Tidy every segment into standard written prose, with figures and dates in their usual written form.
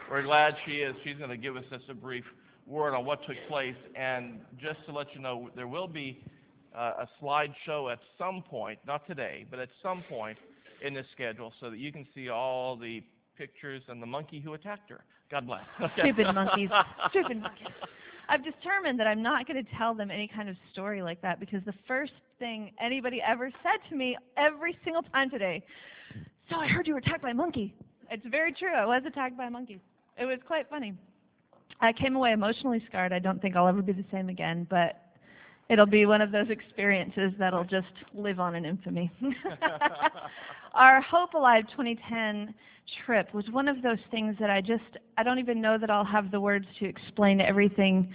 We're glad she is. She's going to give us just a brief word on what took place. And just to let you know, there will be a slideshow at some point, not today, but at some point in this schedule so that you can see all the pictures and the monkey who attacked her. God bless. Stupid monkeys. Stupid monkeys. I've determined that I'm not going to tell them any kind of story like that because the first thing anybody ever said to me every single time today, so I heard you were attacked by a monkey. It's very true. I was attacked by a monkey. It was quite funny. I came away emotionally scarred. I don't think I'll ever be the same again, but it'll be one of those experiences that'll just live on in infamy. Our Hope Alive 2010 trip was one of those things that I don't even know that I'll have the words to explain everything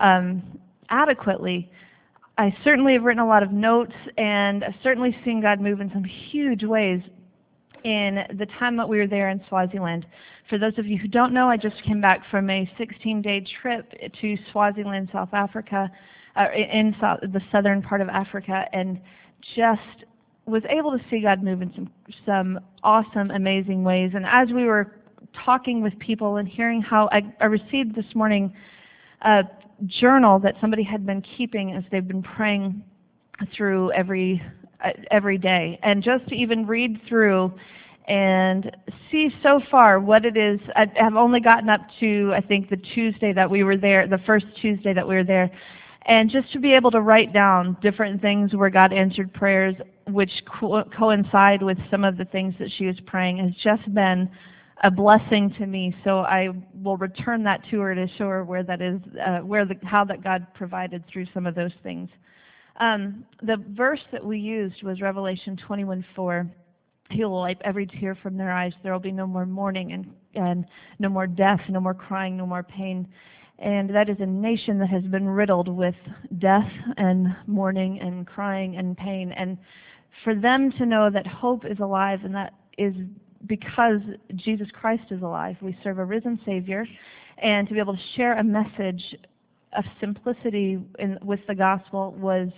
adequately. I certainly have written a lot of notes, and I've certainly seen God move in some huge ways in the time that we were there in Swaziland. For those of you who don't know, I just came back from a 16-day trip to Swaziland, South Africa, the southern part of Africa, and just was able to see God move in some awesome, amazing ways. And as we were talking with people and hearing how I received this morning a journal that somebody had been keeping as they've been praying through every day, and just to even read through and see so far what it is. I have only gotten up to, I think, the Tuesday that we were there, the first Tuesday that we were there, and just to be able to write down different things where God answered prayers which coincide with some of the things that she was praying has just been a blessing to me. So I will return that to her to show her where that is, how that God provided through some of those things. The verse that we used was Revelation 21:4. He will wipe every tear from their eyes. There will be no more mourning and no more death, no more crying, no more pain. And that is a nation that has been riddled with death and mourning and crying and pain. And for them to know that hope is alive, and that is because Jesus Christ is alive. We serve a risen Savior. And to be able to share a message of simplicity with the gospel was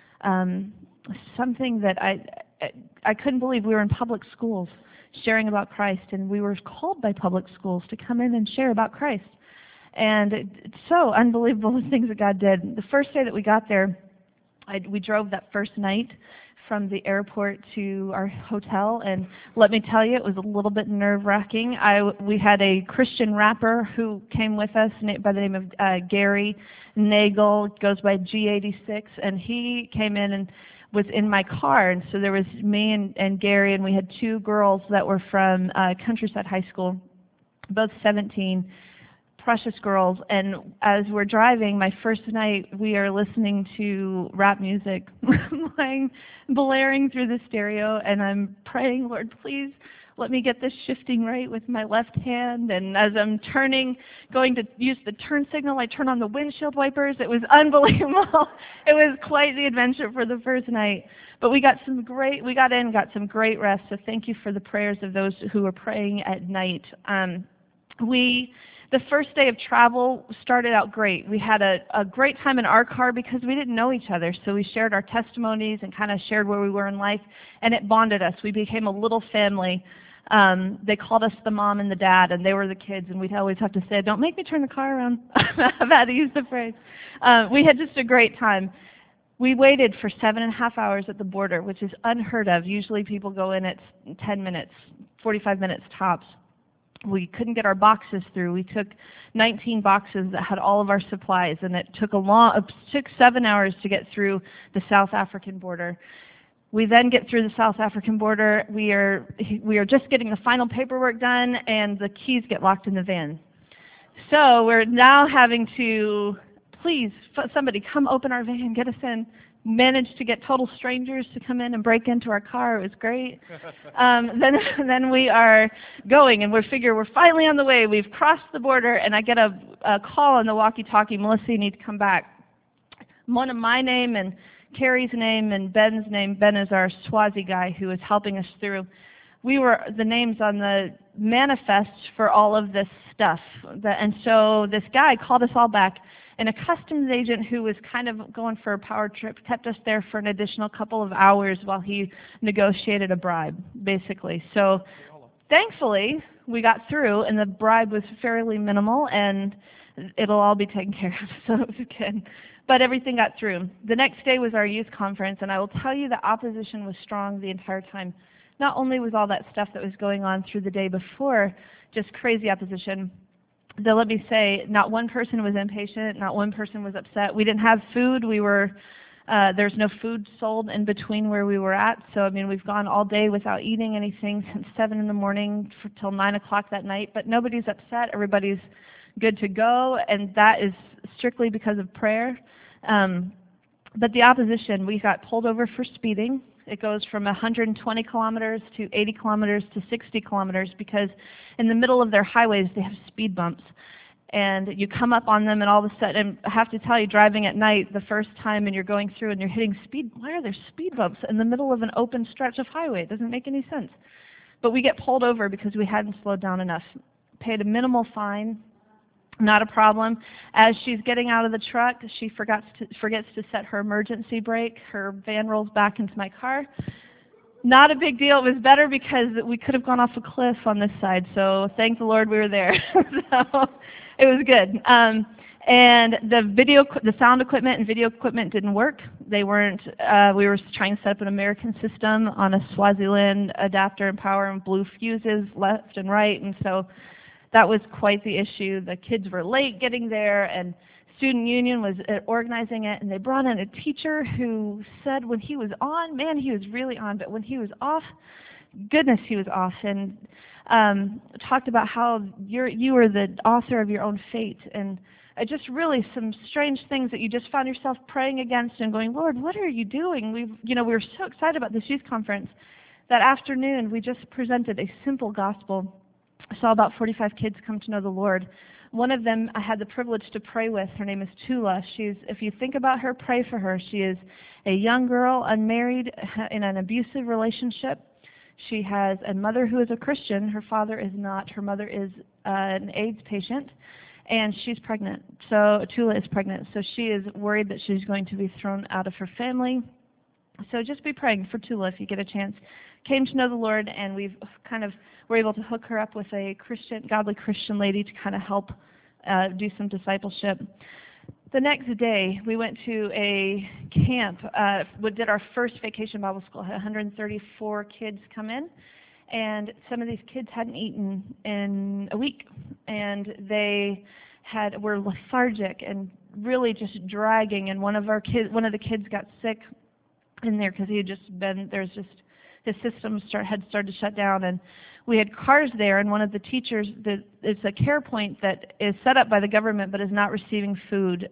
something that I couldn't believe. We were in public schools sharing about Christ, and we were called by public schools to come in and share about Christ. And it's so unbelievable the things that God did. The first day that we got there, we drove that first night from the airport to our hotel, and let me tell you, it was a little bit nerve-wracking. We had a Christian rapper who came with us by the name of Gary Nagel, goes by G86, and he came in and was in my car. And so there was me and Gary, and we had two girls that were from Countryside High School, both 17, precious girls. And as we're driving, my first night, we are listening to rap music blaring through the stereo, and I'm praying, Lord, please let me get this shifting right with my left hand. And as I'm going to use the turn signal, I turn on the windshield wipers. It was unbelievable. It was quite the adventure for the first night. But we got some great rest. So thank you for the prayers of those who were praying at night. The first day of travel started out great. We had a great time in our car because we didn't know each other. So we shared our testimonies and kind of shared where we were in life, and it bonded us. We became a little family. They called us the mom and the dad, and they were the kids, and we'd always have to say, don't make me turn the car around. I've had to use the phrase. We had just a great time. We waited for 7.5 hours at the border, which is unheard of. Usually people go in at 10 minutes, 45 minutes tops. We couldn't get our boxes through. We took 19 boxes that had all of our supplies, and it took 7 hours to get through the South African border. We then get through the South African border. We are just getting the final paperwork done, and the keys get locked in the van. So we're now having to, please, somebody come open our van, get us in. Managed to get total strangers to come in and break into our car. It was great. Then we are going, and we're finally on the way. We've crossed the border, and I get a call on the walkie-talkie. Melissa, you need to come back. One of my name and Carrie's name and Ben's name. Ben is our Swazi guy who is helping us through. We were the names on the manifest for all of this stuff. And so this guy called us all back. And a customs agent who was kind of going for a power trip kept us there for an additional couple of hours while he negotiated a bribe, basically. So thankfully, we got through, and the bribe was fairly minimal, and it'll all be taken care of, so it was good. But everything got through. The next day was our youth conference, and I will tell you the opposition was strong the entire time. Not only was all that stuff that was going on through the day before just crazy opposition, though let me say, not one person was impatient, not one person was upset. We didn't have food. There's no food sold in between where we were at. So, I mean, we've gone all day without eating anything since 7 in the morning till 9 o'clock that night. But nobody's upset. Everybody's good to go. And that is strictly because of prayer. But the opposition, we got pulled over for speeding. It goes from 120 kilometers to 80 kilometers to 60 kilometers because in the middle of their highways they have speed bumps. And you come up on them and all of a sudden, and I have to tell you, driving at night the first time and you're going through and you're hitting speed, why are there speed bumps in the middle of an open stretch of highway? It doesn't make any sense. But we get pulled over because we hadn't slowed down enough. Paid a minimal fine, not a problem. As she's getting out of the truck, she forgets to set her emergency brake. Her van rolls back into my car. Not a big deal. It was better because we could have gone off a cliff on this side. So thank the Lord we were there. So it was good. And the sound equipment and video equipment didn't work. They weren't. We were trying to set up an American system on a Swaziland adapter and power and blew fuses left and right, and so that was quite the issue. The kids were late getting there, and Student Union was organizing it, and they brought in a teacher who said when he was on, man, he was really on, but when he was off, goodness, he was off, and talked about how you were the author of your own fate, and just really some strange things that you just found yourself praying against and going, Lord, what are you doing? We were so excited about this youth conference. That afternoon, we just presented a simple gospel. I saw about 45 kids come to know the Lord. One of them I had the privilege to pray with. Her name is Tula. If you think about her, pray for her. She is a young girl, unmarried, in an abusive relationship. She has a mother who is a Christian. Her father is not. Her mother is an AIDS patient, and she's pregnant. So Tula is pregnant. So she is worried that she's going to be thrown out of her family. So just be praying for Tula if you get a chance. Came to know the Lord, and we're able to hook her up with a godly Christian lady to kind of help do some discipleship. The next day, we went to a camp. We did our first vacation Bible school. Had 134 kids come in, and some of these kids hadn't eaten in a week, and they were lethargic and really just dragging. And one of the kids got sick in there because he had his system had started to shut down, and we had cars there, and one of the teachers, it's a care point that is set up by the government but is not receiving food.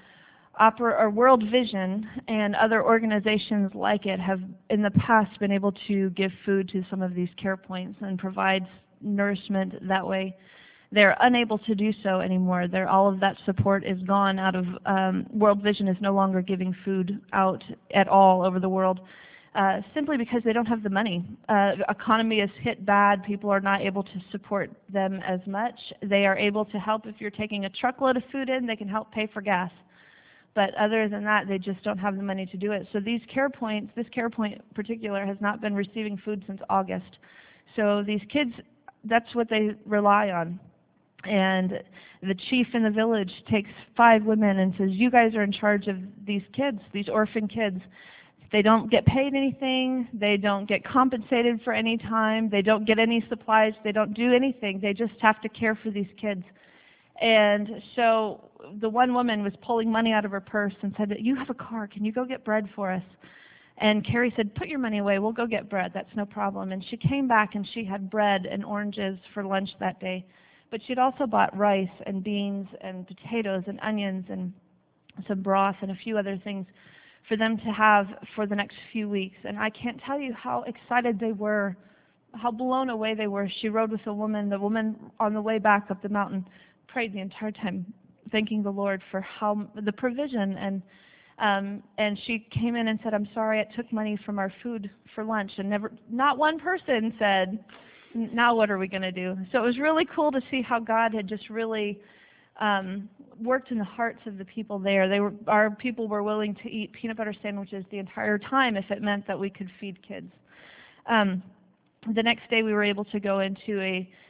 World Vision and other organizations like it have in the past been able to give food to some of these care points and provide nourishment that way. They're unable to do so anymore. All of that support is gone out of, World Vision is no longer giving food out at all over the world. Simply because they don't have the money. The economy is hit bad. People are not able to support them as much. They are able to help if you're taking a truckload of food in. They can help pay for gas. But other than that, they just don't have the money to do it. So this care point in particular, has not been receiving food since August. So these kids, that's what they rely on. And the chief in the village takes 5 women and says, you guys are in charge of these kids, these orphan kids. They don't get paid anything. They don't get compensated for any time. They don't get any supplies. They don't do anything. They just have to care for these kids. And so the one woman was pulling money out of her purse and said, you have a car. Can you go get bread for us? And Carrie said, put your money away. We'll go get bread. That's no problem. And she came back and she had bread and oranges for lunch that day. But she'd also bought rice and beans and potatoes and onions and some broth and a few other things for them to have for the next few weeks. And I can't tell you how excited they were, how blown away they were. She rode with a woman. The woman on the way back up the mountain prayed the entire time, thanking the Lord for the provision. And she came in and said, I'm sorry, I took money from our food for lunch. And not one person said, now what are we going to do? So it was really cool to see how God had just really worked in the hearts of the people there. Our people were willing to eat peanut butter sandwiches the entire time if it meant that we could feed kids. The next day we were able to go into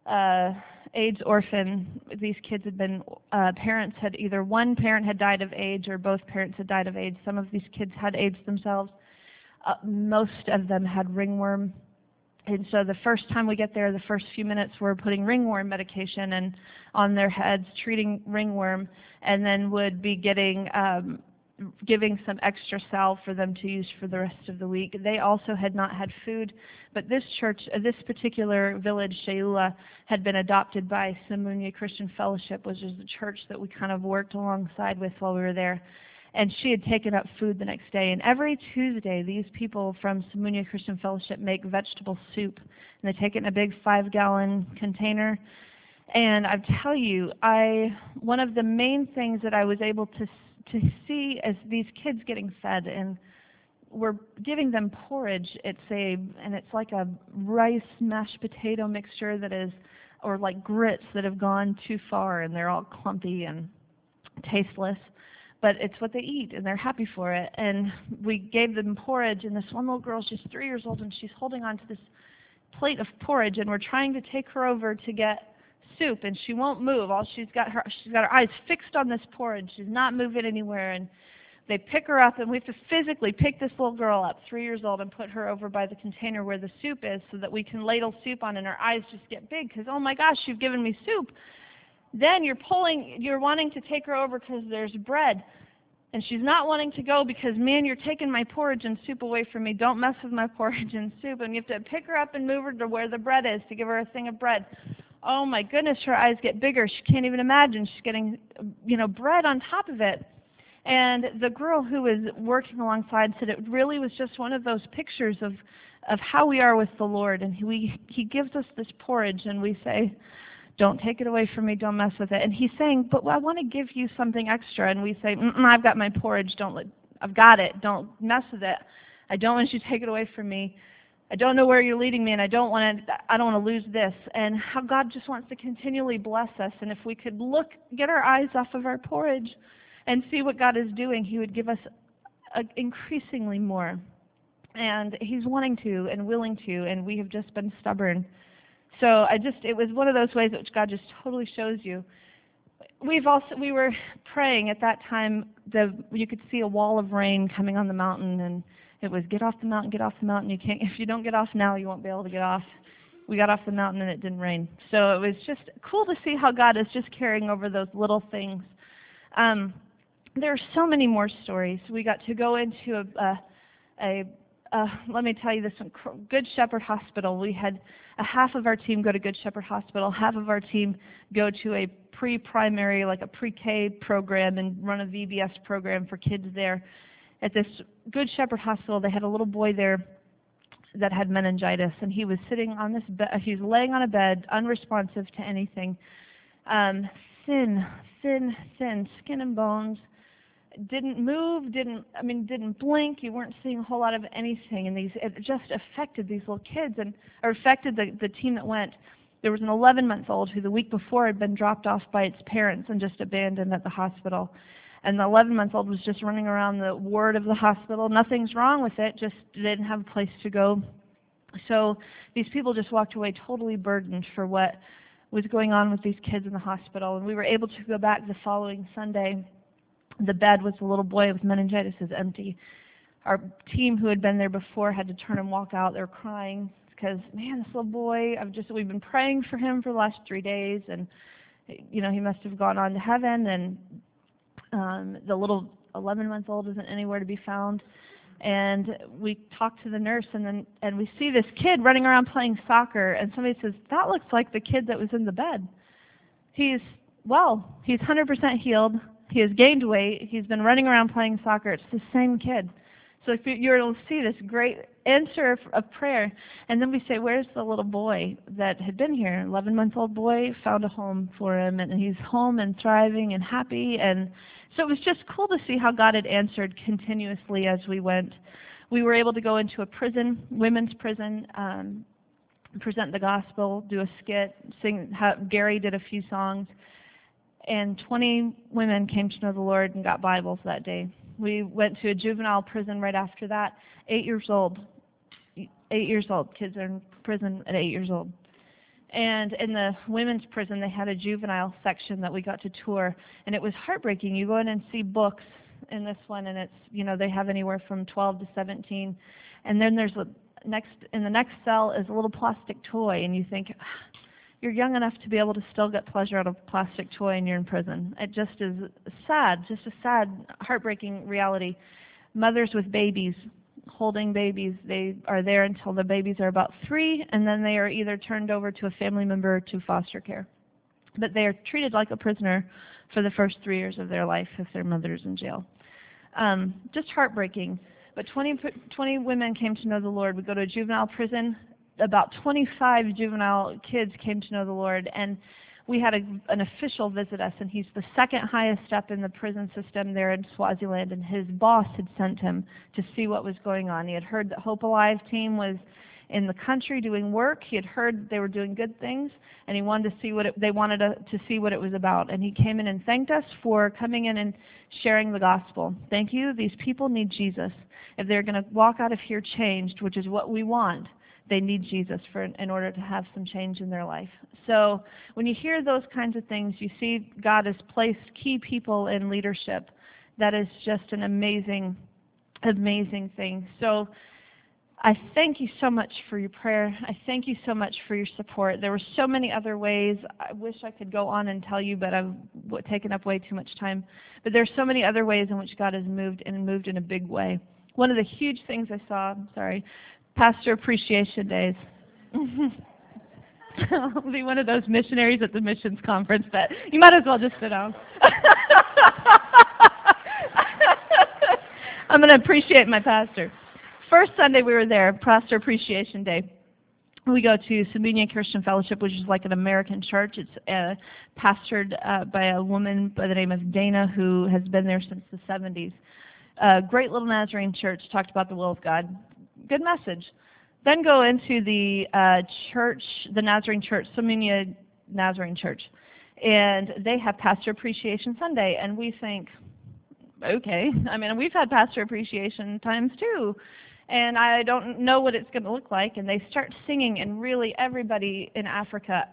AIDS orphan. These kids had been, parents had either one parent had died of AIDS or both parents had died of AIDS. Some of these kids had AIDS themselves. Most of them had ringworm. And so the first time we get there, the first few minutes, we're putting ringworm medication and on their heads, treating ringworm, and then would be giving some extra salve for them to use for the rest of the week. They also had not had food, but this church, this particular village, Sheula, had been adopted by Samunia Christian Fellowship, which is the church that we kind of worked alongside with while we were there. And she had taken up food the next day. And every Tuesday, these people from Samunia Christian Fellowship make vegetable soup. And they take it in a big 5-gallon container. And I tell you, one of the main things that I was able to see as these kids getting fed, and we're giving them porridge. It's like a rice mashed potato mixture that is, or like grits that have gone too far, and they're all clumpy and tasteless. But it's what they eat, and they're happy for it. And we gave them porridge, and this one little girl, she's 3 years old, and she's holding on to this plate of porridge, and we're trying to take her over to get soup, and she won't move. She's got her eyes fixed on this porridge. She's not moving anywhere. And they pick her up, and we have to physically pick this little girl up, 3 years old, and put her over by the container where the soup is so that we can ladle soup on, and her eyes just get big because, oh my gosh, you've given me soup. Then you're wanting to take her over because there's bread. And she's not wanting to go because, man, you're taking my porridge and soup away from me. Don't mess with my porridge and soup. And you have to pick her up and move her to where the bread is to give her a thing of bread. Oh my goodness, her eyes get bigger. She can't even imagine. She's getting, bread on top of it. And the girl who was working alongside said it really was just one of those pictures of how we are with the Lord. And he gives us this porridge, and we say, don't take it away from me, don't mess with it. And he's saying, but I want to give you something extra. And we say, I've got my porridge, I've got it, don't mess with it. I don't want you to take it away from me. I don't know where you're leading me, and I don't want to lose this. And how God just wants to continually bless us. And if we could get our eyes off of our porridge and see what God is doing, He would give us increasingly more. And He's wanting to and willing to, and we have just been stubborn. So it was one of those ways which God just totally shows you. We were praying at that time. You could see a wall of rain coming on the mountain, and it was get off the mountain, get off the mountain. If you don't get off now, you won't be able to get off. We got off the mountain and it didn't rain. So it was just cool to see how God is just carrying over those little things. There are so many more stories. We got to go into let me tell you this one, Good Shepherd Hospital. We had half of our team go to Good Shepherd Hospital, half of our team go to a pre-primary, like a pre-K program, and run a VBS program for kids there. At this Good Shepherd Hospital, they had a little boy there that had meningitis, and he was sitting on this bed, he was laying on a bed, unresponsive to anything, thin, skin and bones, didn't move, didn't blink. You weren't seeing a whole lot of anything, and it just affected these little kids, or affected the team that went. There was an 11-month-old who the week before had been dropped off by its parents and just abandoned at the hospital. And the 11-month-old was just running around the ward of the hospital. Nothing's wrong with it, just didn't have a place to go. So these people just walked away totally burdened for what was going on with these kids in the hospital. And we were able to go back the following Sunday. The bed with the little boy with meningitis is empty. Our team who had been there before had to turn and walk out. They were crying because, man, this little boy, we've been praying for him for the last 3 days, and he must have gone on to heaven, and the little 11-month-old isn't anywhere to be found. And we talked to the nurse, and we see this kid running around playing soccer, and somebody says, that looks like the kid that was in the bed. He's 100% healed. He has gained weight. He's been running around playing soccer. It's the same kid. So if you're able to see this great answer of prayer, and then we say, where's the little boy that had been here? 11-month-old boy, found a home for him, and he's home and thriving and happy. And so it was just cool to see how God had answered continuously as we went. We were able to go into a prison, women's prison, present the gospel, do a skit, sing. Gary did a few songs. And 20 women came to know the Lord and got Bibles that day. We went to a juvenile prison right after that. 8 years old. 8 years old. Kids are in prison at 8 years old. And in the women's prison, they had a juvenile section that we got to tour, and it was heartbreaking. You go in and see books in this one, and it's, they have anywhere from 12 to 17. And then there's in the next cell is a little plastic toy, and you think, you're young enough to be able to still get pleasure out of a plastic toy, and you're in prison. It just is sad, just a sad, heartbreaking reality. Mothers with babies, holding babies, they are there until the babies are about 3, and then they are either turned over to a family member or to foster care. But they are treated like a prisoner for the first 3 years of their life if their mother's in jail. Just heartbreaking. But 20 women came to know the Lord. We go to a juvenile prison. About 25 juvenile kids came to know the Lord, and we had an official visit us, and he's the second highest up in the prison system there in Swaziland, and his boss had sent him to see what was going on. He had heard that Hope Alive team was in the country doing work. He had heard they were doing good things, and he wanted to see they wanted to see what it was about. And he came in and thanked us for coming in and sharing the gospel. Thank you. These people need Jesus. If they're going to walk out of here changed, which is what we want, they need Jesus in order to have some change in their life. So when you hear those kinds of things, you see God has placed key people in leadership. That is just an amazing, amazing thing. So I thank you so much for your prayer. I thank you so much for your support. There were so many other ways. I wish I could go on and tell you, but I've taken up way too much time. But there's so many other ways in which God has moved, and moved in a big way. One of the huge things I saw, Pastor Appreciation Days. I'll be one of those missionaries at the missions conference, but you might as well just sit down. I'm going to appreciate my pastor. First Sunday we were there, Pastor Appreciation Day. We go to Sabinian Christian Fellowship, which is like an American church. It's pastored by a woman by the name of Dana, who has been there since the 70s. Great little Nazarene church, talked about the will of God. Good message. Then go into the church, the Nazarene church, Sabinian Nazarene church, and they have Pastor Appreciation Sunday, and we think, okay, we've had Pastor Appreciation times too, and I don't know what it's going to look like. And they start singing, and really everybody in Africa,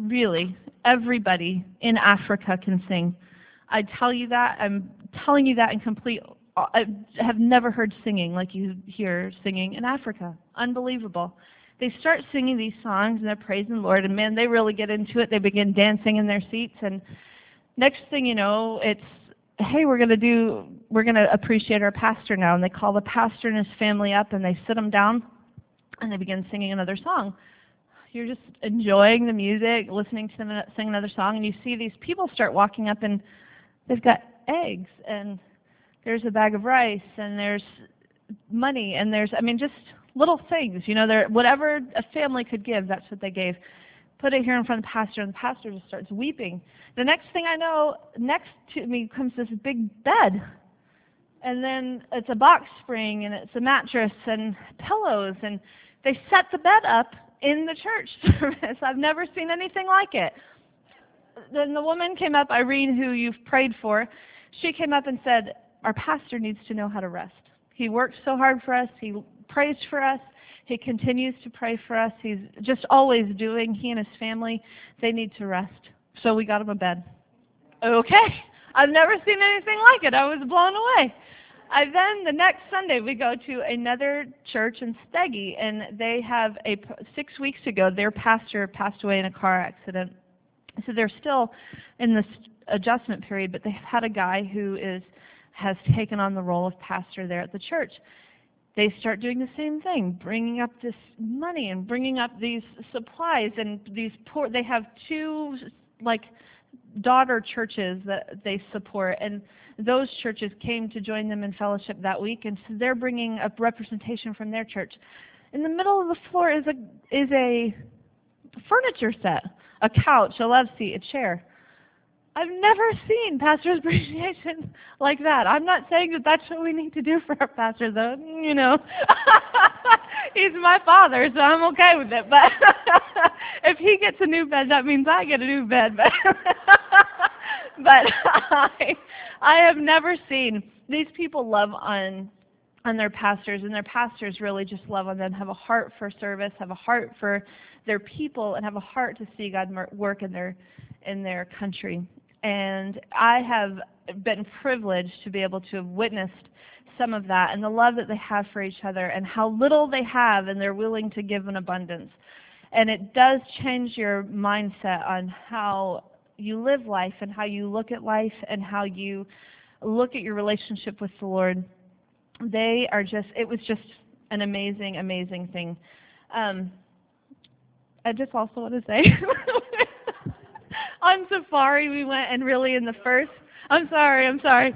can sing. I tell you that, I'm telling you that in complete, I have never heard singing like you hear singing in Africa. Unbelievable. They start singing these songs, and they're praising the Lord, and man, they really get into it. They begin dancing in their seats, and next thing you know, it's, hey, we're going to appreciate our pastor now. And they call the pastor and his family up, and they sit them down, and they begin singing another song. You're just enjoying the music, listening to them sing another song, and you see these people start walking up, and they've got eggs, and there's a bag of rice, and there's money, and there's, just little things. Whatever a family could give, that's what they gave. Put it here in front of the pastor, and the pastor just starts weeping. The next thing I know, next to me comes this big bed, and then it's a box spring, and it's a mattress and pillows, and they set the bed up in the church service. I've never seen anything like it. Then the woman came up, Irene, who you've prayed for. She came up and said, our pastor needs to know how to rest. He works so hard for us. He prays for us. He continues to pray for us. He's just always doing. He and his family, they need to rest. So we got him a bed. Okay. I've never seen anything like it. I was blown away. Then the next Sunday we go to another church in Stegi, and they have 6 weeks ago, their pastor passed away in a car accident. So they're still in this adjustment period, but they've had a guy who has taken on the role of pastor there at the church. They start doing the same thing, bringing up this money and bringing up these supplies, and they have 2 daughter churches that they support, and those churches came to join them in fellowship that week, and so they're bringing a representation from their church. In the middle of the floor is a furniture set, a couch, a love seat, a chair. I've never seen pastor's appreciation like that. I'm not saying that that's what we need to do for our pastor, though. He's my father, so I'm okay with it. But if he gets a new bed, that means I get a new bed. But I have never seen, these people love on their pastors, and their pastors really just love on them, have a heart for service, have a heart for their people and have a heart to see God work in their country. And I have been privileged to be able to have witnessed some of that and the love that they have for each other and how little they have and they're willing to give in abundance. And it does change your mindset on how you live life and how you look at life and how you look at your relationship with the Lord. It was just an amazing, amazing thing. I just also want to say, on safari we went, and really in the first, I'm sorry.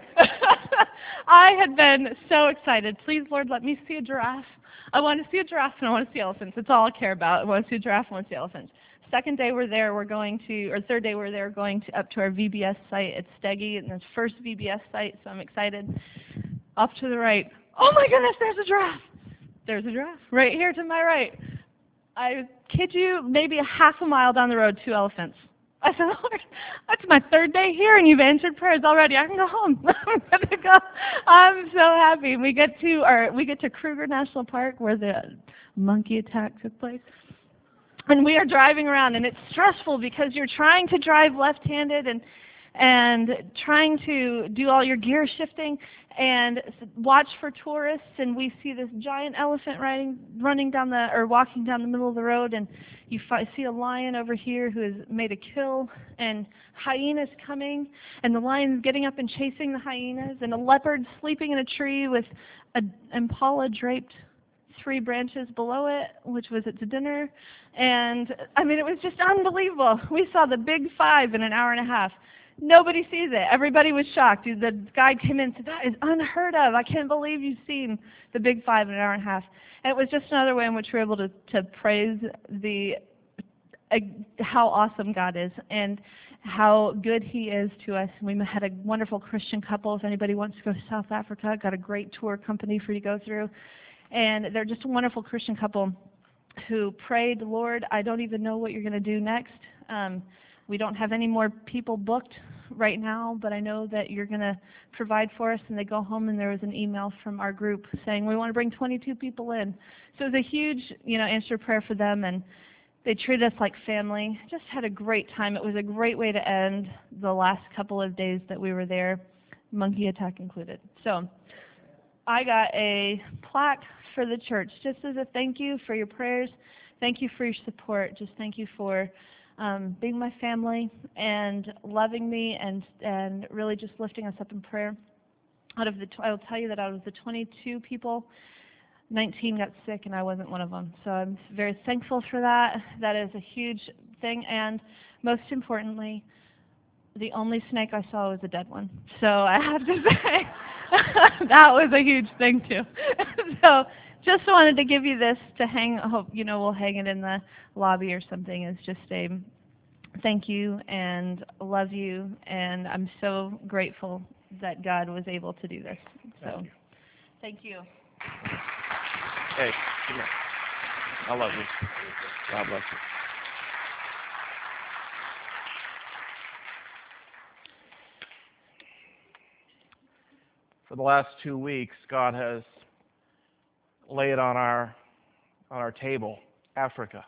I had been so excited. Please, Lord, let me see a giraffe. I want to see a giraffe and I want to see elephants. That's all I care about. I want to see a giraffe and I want to see elephants. Second day we're there, third day we're there, going up to our VBS site at Stegi, and it's first VBS site, so I'm excited. Off to the right, oh my goodness, there's a giraffe. There's a giraffe right here to my right. I kid you, maybe a half a mile down the road, 2 elephants. I said, Lord, that's my third day here, and you've answered prayers already. I can go home. I'm gonna go. I'm so happy. We get to Kruger National Park, where the monkey attack took place, and we are driving around, and it's stressful because you're trying to drive left-handed and trying to do all your gear shifting and watch for tourists, and we see this giant elephant walking down the middle of the road, and you see a lion over here who has made a kill, and hyenas coming, and the lion's getting up and chasing the hyenas, and a leopard sleeping in a tree with an impala draped 3 branches below it, which was its dinner. And I mean, it was just unbelievable. We saw the big 5 in an hour and a half. Nobody sees it. Everybody was shocked. The guy came in and said, that is unheard of. I can't believe you've seen the big 5 in an hour and a half. And it was just another way in which we were able to praise how awesome God is and how good He is to us. And we had a wonderful Christian couple. If anybody wants to go to South Africa, got a great tour company for you to go through. And they're just a wonderful Christian couple who prayed, Lord, I don't even know what you're going to do next. We don't have any more people booked right now, but I know that you're going to provide for us. And they go home, and there was an email from our group saying, we want to bring 22 people in. So it was a huge, answered prayer for them, and they treated us like family. Just had a great time. It was a great way to end the last couple of days that we were there, monkey attack included. So I got a plaque for the church just as a thank you for your prayers. Thank you for your support. Just thank you for being my family and loving me and really just lifting us up in prayer. I will tell you that out of the 22 people, 19 got sick, and I wasn't one of them. So I'm very thankful for that. That is a huge thing. And most importantly, the only snake I saw was a dead one. So I have to say, that was a huge thing too. So just wanted to give you this to hang. I hope we'll hang it in the lobby or something. It's just a thank you and love you, and I'm so grateful that God was able to do this. So thank you. Hey, come here. I love you. God bless you. For the last 2 weeks, God has laid on our table Africa.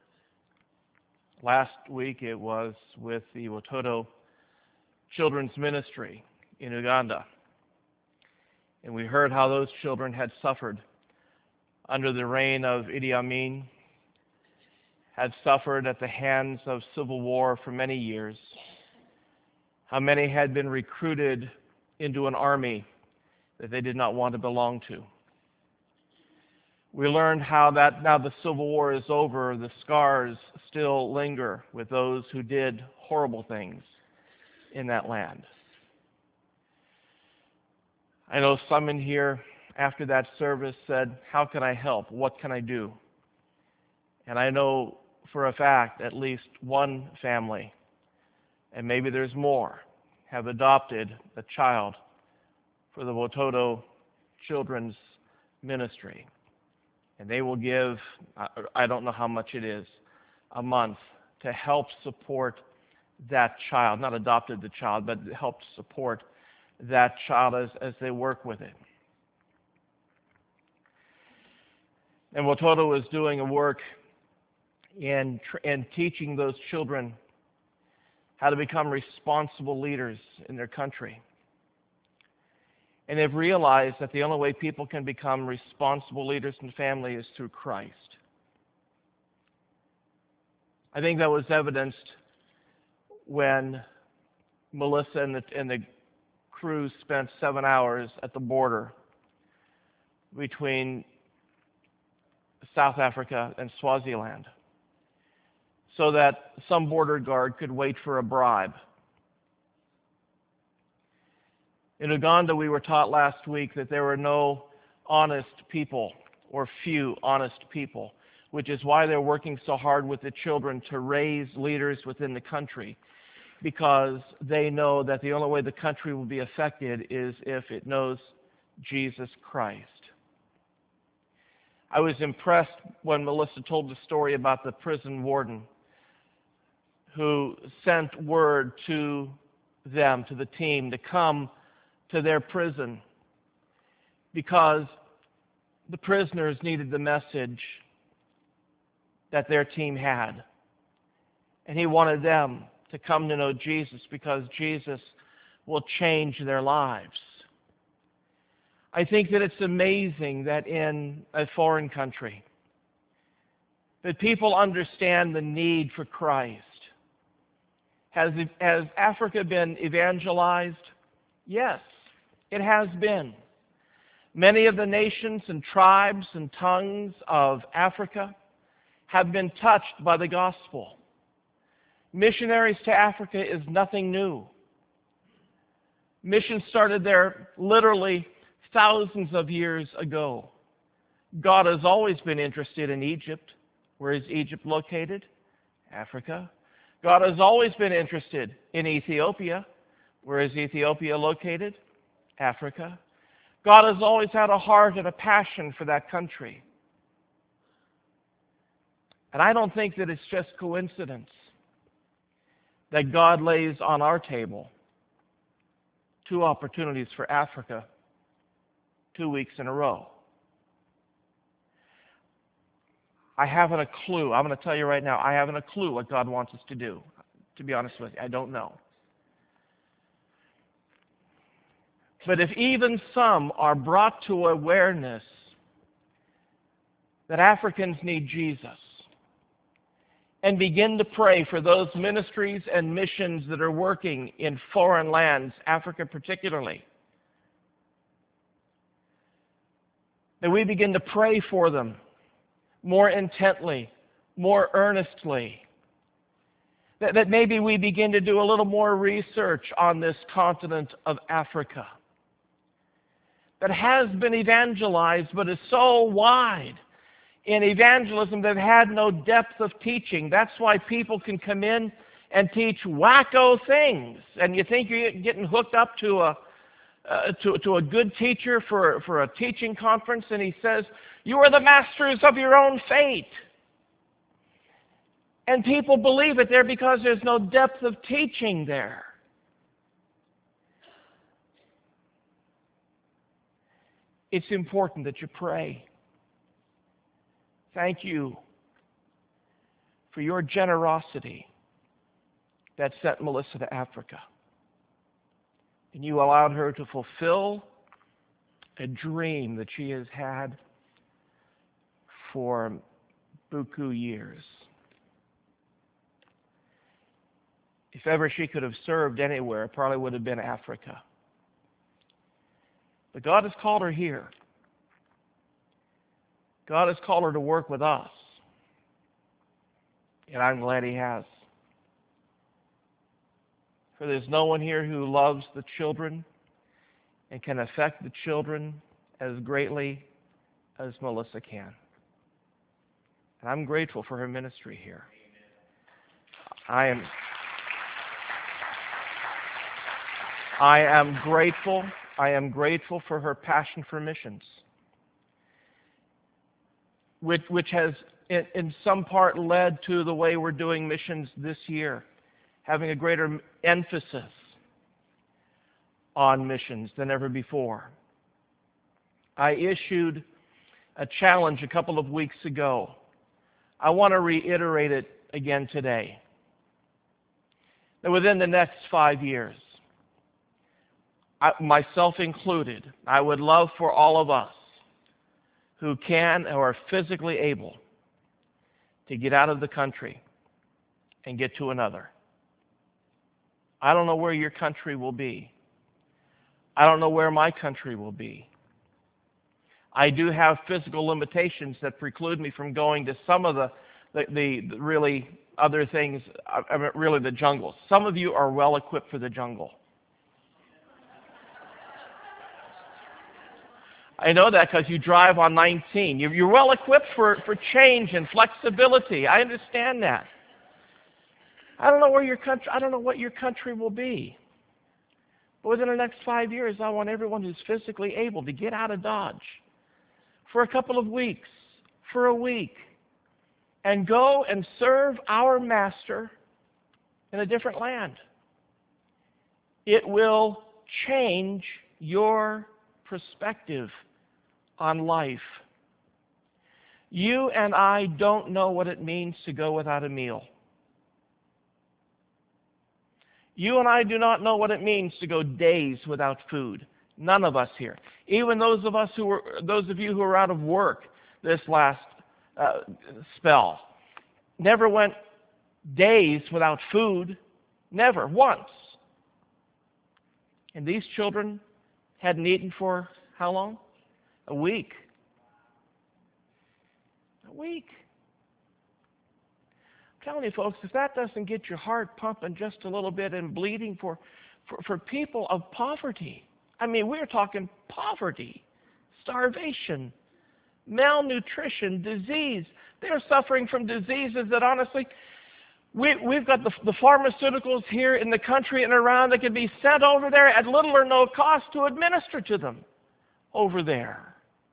Last week it was with the Watoto Children's Ministry in Uganda. And we heard how those children had suffered under the reign of Idi Amin, had suffered at the hands of civil war for many years, how many had been recruited into an army that they did not want to belong to. We learned how that now the Civil War is over, the scars still linger with those who did horrible things in that land. I know some in here after that service said, how can I help? What can I do? And I know for a fact at least one family, and maybe there's more, have adopted a child for the Watoto Children's Ministry. And they will give, I don't know how much it is, a month to help support that child, not adopted the child, but help support that child as they work with it. And Watoto is doing a work in teaching those children how to become responsible leaders in their country. And they've realized that the only way people can become responsible leaders in the family is through Christ. I think that was evidenced when Melissa and the crew spent 7 hours at the border between South Africa and Swaziland, so that some border guard could wait for a bribe. In Uganda, we were taught last week that there were no honest people, or few honest people, which is why they're working so hard with the children to raise leaders within the country, because they know that the only way the country will be affected is if it knows Jesus Christ. I was impressed when Melissa told the story about the prison warden who sent word to them, to the team, to come to their prison because the prisoners needed the message that their team had. And he wanted them to come to know Jesus because Jesus will change their lives. I think that it's amazing that in a foreign country that people understand the need for Christ. Has Africa been evangelized? Yes, it has been. Many of the nations and tribes and tongues of Africa have been touched by the gospel. Missionaries to Africa is nothing new. Mission started there literally thousands of years ago. God has always been interested in Egypt. Where is Egypt located? Africa. God has always been interested in Ethiopia. Where is Ethiopia located? Africa. God has always had a heart and a passion for that country. And I don't think that it's just coincidence that God lays on our table 2 opportunities for Africa 2 weeks in a row. I haven't a clue. I'm going to tell you right now, I haven't a clue what God wants us to do. To be honest with you, I don't know. But if even some are brought to awareness that Africans need Jesus and begin to pray for those ministries and missions that are working in foreign lands, Africa particularly, that we begin to pray for them more intently, more earnestly, that maybe we begin to do a little more research on this continent of Africa that has been evangelized but is so wide in evangelism that had no depth of teaching. That's why people can come in and teach wacko things, and you think you're getting hooked up to a good teacher for a teaching conference, and he says, "You are the masters of your own fate." And people believe it there because there's no depth of teaching there. It's important that you pray. Thank you for your generosity that sent Melissa to Africa. And you allowed her to fulfill a dream that she has had for beaucoup years. If ever she could have served anywhere, it probably would have been Africa. But God has called her here. God has called her to work with us. And I'm glad He has. For there's no one here who loves the children and can affect the children as greatly as Melissa can. And I'm grateful for her ministry here. I am grateful. I am grateful for her passion for missions, which has in some part led to the way we're doing missions this year, having a greater emphasis on missions than ever before. I issued a challenge a couple of weeks ago I want to reiterate it again today. That within the next 5 years, myself included, I would love for all of us who can or are physically able to get out of the country and get to another. I don't know where your country will be. I don't know where my country will be. I do have physical limitations that preclude me from going to some of the really other things, I mean, really the jungles. Some of you are well equipped for the jungle. I know that because you drive on 19. You're well equipped for change and flexibility. I understand that. I don't know where your country, I don't know what your country will be. But within the next 5 years, I want everyone who's physically able to get out of Dodge for a couple of weeks, for a week, and go and serve our Master in a different land. It will change your perspective on life. You and I don't know what it means to go without a meal. You and I do not know what it means to go days without food. None of us here. Even those of you who are out of work this last spell, never went days without food. Never, once. And these children hadn't eaten for how long? A week. A week. I'm telling you, folks, if that doesn't get your heart pumping just a little bit and bleeding for people of poverty, I mean, we're talking poverty, starvation, malnutrition, disease. They're suffering from diseases that honestly, we've got the pharmaceuticals here in the country and around that can be sent over there at little or no cost to administer to them over there.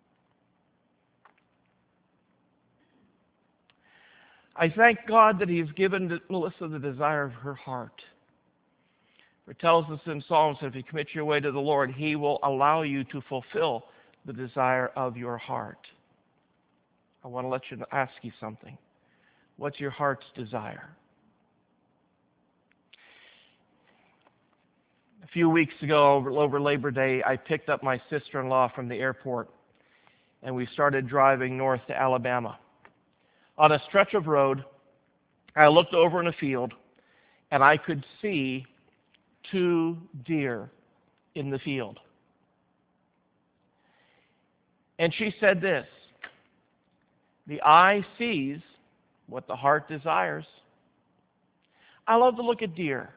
I thank God that He's given Melissa the desire of her heart. It tells us in Psalms that if you commit your way to the Lord, He will allow you to fulfill the desire of your heart. I want to ask you something. What's your heart's desire? A few weeks ago, over Labor Day, I picked up my sister-in-law from the airport, and we started driving north to Alabama. On a stretch of road, I looked over in a field, and I could see 2 deer in the field. And she said this, "The eye sees what the heart desires." I love to look at deer,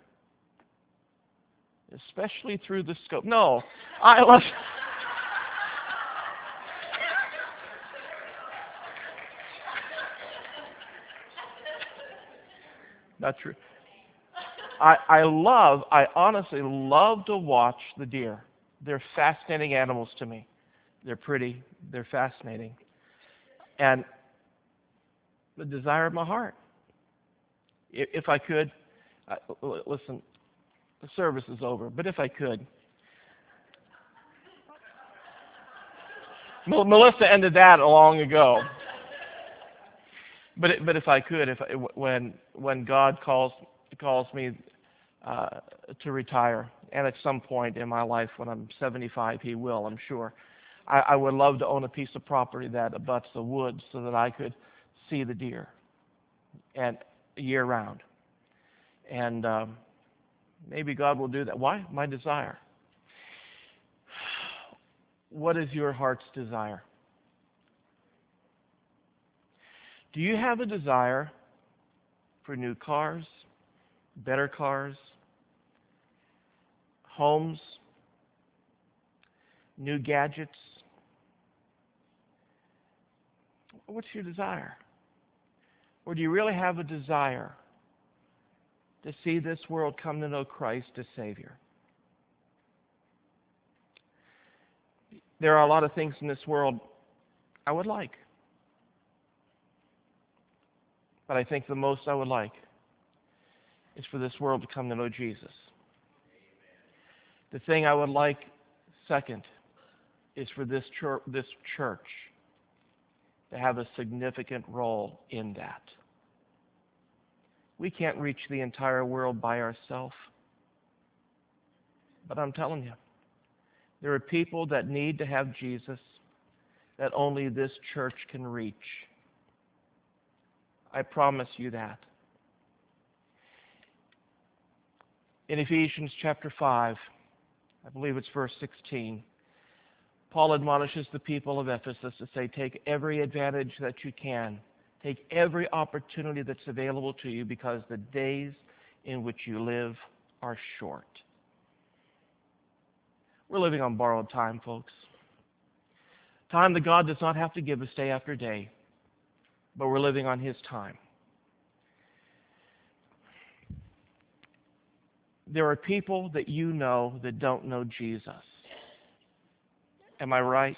especially through the scope. No, I love... Not true. I honestly love to watch the deer. They're fascinating animals to me. They're pretty, they're fascinating. And the desire of my heart. If I could, listen, the service is over, but if I could. Melissa ended that long ago. But if I could, when God calls me to retire, and at some point in my life when I'm 75, He will, I'm sure, I would love to own a piece of property that abuts the woods so that I could see the deer and year round. And maybe God will do that. Why? My desire. What is your heart's desire? Do you have a desire for new cars, better cars, homes, new gadgets? What's your desire? Or do you really have a desire to see this world come to know Christ as Savior? There are a lot of things in this world I would like. But I think the most I would like is for this world to come to know Jesus. The thing I would like second is for this church to have a significant role in that. We can't reach the entire world by ourselves. But I'm telling you, there are people that need to have Jesus that only this church can reach. I promise you that. In Ephesians chapter 5, I believe it's verse 16, Paul admonishes the people of Ephesus to say, take every advantage that you can. Take every opportunity that's available to you, because the days in which you live are short. We're living on borrowed time, folks. Time that God does not have to give us day after day, but we're living on His time. There are people that you know that don't know Jesus. Am I right?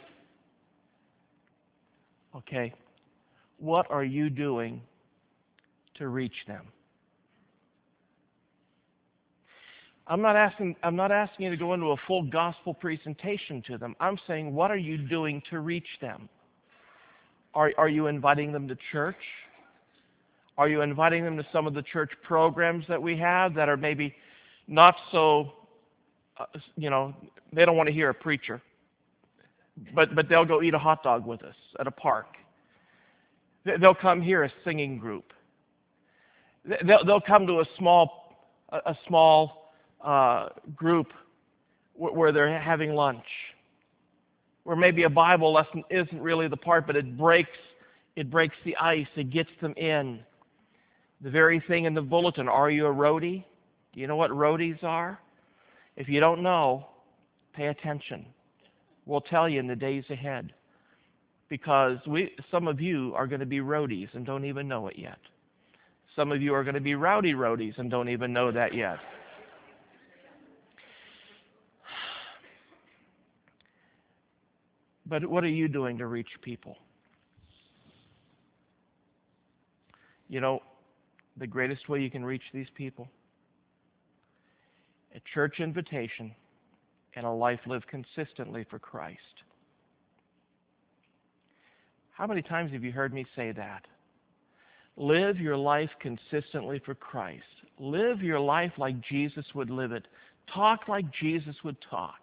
Okay. What are you doing to reach them? I'm not asking you to go into a full gospel presentation to them. I'm saying, what are you doing to reach them? Are you inviting them to church? Are you inviting them to some of the church programs that we have that are maybe not so, they don't want to hear a preacher, but they'll go eat a hot dog with us at a park. They'll come hear a singing group. They'll come to a small group where they're having lunch, where maybe a Bible lesson isn't really the part, but it breaks the ice. It gets them in. The very thing in the bulletin, are you a roadie? Do you know what roadies are? If you don't know, pay attention. We'll tell you in the days ahead, because some of you are going to be roadies and don't even know it yet. Some of you are going to be rowdy roadies and don't even know that yet. But what are you doing to reach people? You know, the greatest way you can reach these people? A church invitation and a life lived consistently for Christ. How many times have you heard me say that? Live your life consistently for Christ. Live your life like Jesus would live it. Talk like Jesus would talk.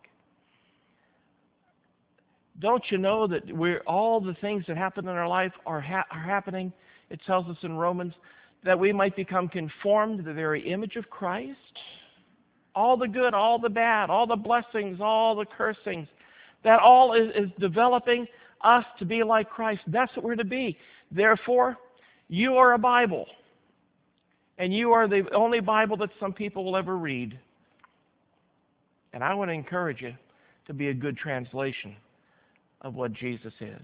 Don't you know that all the things that happen in our life are happening, it tells us in Romans, that we might become conformed to the very image of Christ? All the good, all the bad, all the blessings, all the cursings, that all is developing us to be like Christ. That's what we're to be. Therefore, you are a Bible, and you are the only Bible that some people will ever read. And I want to encourage you to be a good translation of what Jesus is.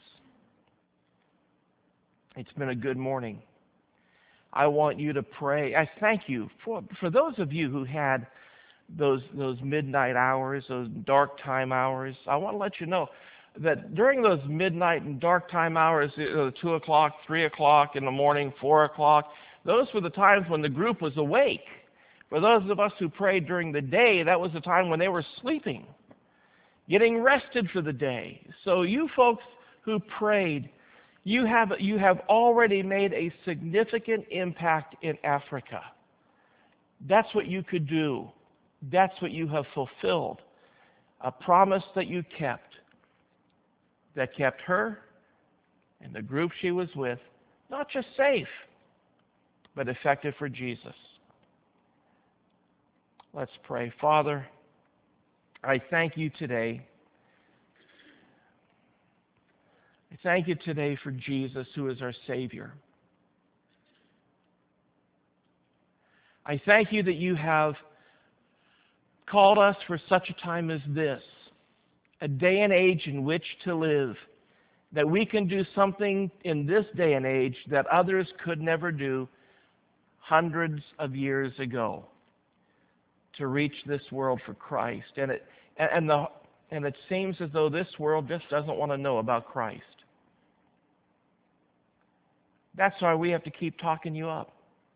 It's been a good morning. I want you to pray. I thank you for those of you who had those midnight hours, those dark time hours. I want to let you know that during those midnight and dark time hours, 2 o'clock, 3 o'clock in the morning, 4 o'clock, those were the times when the group was awake. For those of us who prayed during the day, that was the time when they were sleeping, getting rested for the day. So you folks who prayed, you have already made a significant impact in Africa. That's what you could do. That's what you have fulfilled. A promise that you kept, that kept her and the group she was with not just safe, but effective for Jesus. Let's pray. Father, I thank you today. I thank you today for Jesus, who is our Savior. I thank you that you have called us for such a time as this, a day and age in which to live, that we can do something in this day and age that others could never do hundreds of years ago, to reach this world for Christ. And it seems as though this world just doesn't want to know about Christ. That's why we have to keep talking you up.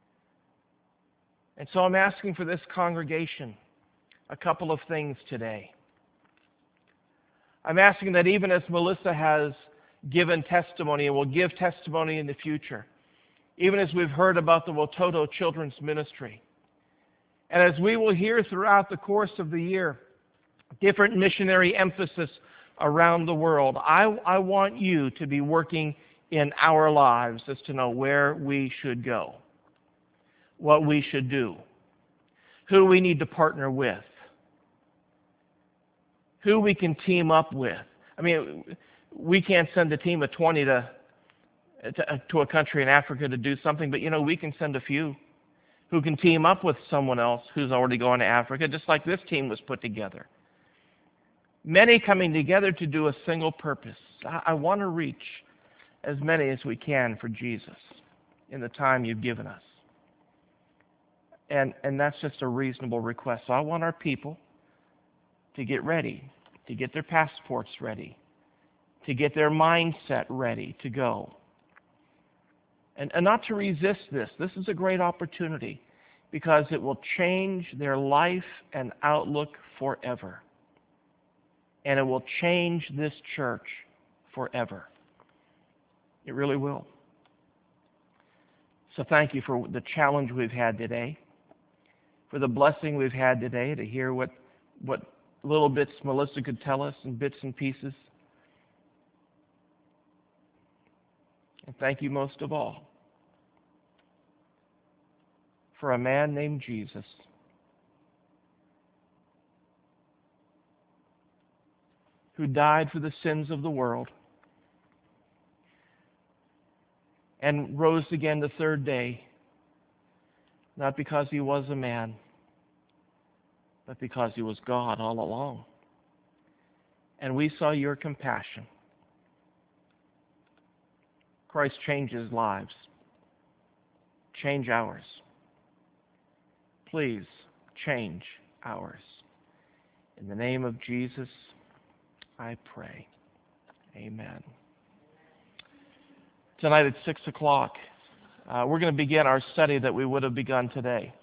And so I'm asking for this congregation a couple of things today. I'm asking that even as Melissa has given testimony and will give testimony in the future. Even as we've heard about the Watoto Children's Ministry. And as we will hear throughout the course of the year, different missionary emphasis around the world, I want you to be working in our lives as to know where we should go, what we should do, who we need to partner with, who we can team up with. I mean, we can't send a team of 20 to a country in Africa to do something, but we can send a few who can team up with someone else who's already going to Africa, just like this team was put together. Many coming together to do a single purpose. I want to reach as many as we can for Jesus in the time you've given us. And that's just a reasonable request. So I want our people to get ready, to get their passports ready, to get their mindset ready to go. And not to resist this. This is a great opportunity because it will change their life and outlook forever. And it will change this church forever. It really will. So thank you for the challenge we've had today, for the blessing we've had today to hear what little bits Melissa could tell us in bits and pieces. And thank you most of all for a man named Jesus who died for the sins of the world and rose again the third day, not because he was a man, but because he was God all along. And we saw your compassion. Christ changes lives. Change ours. Please change ours. In the name of Jesus, I pray. Amen. Tonight at 6 o'clock, we're going to begin our study that we would have begun today.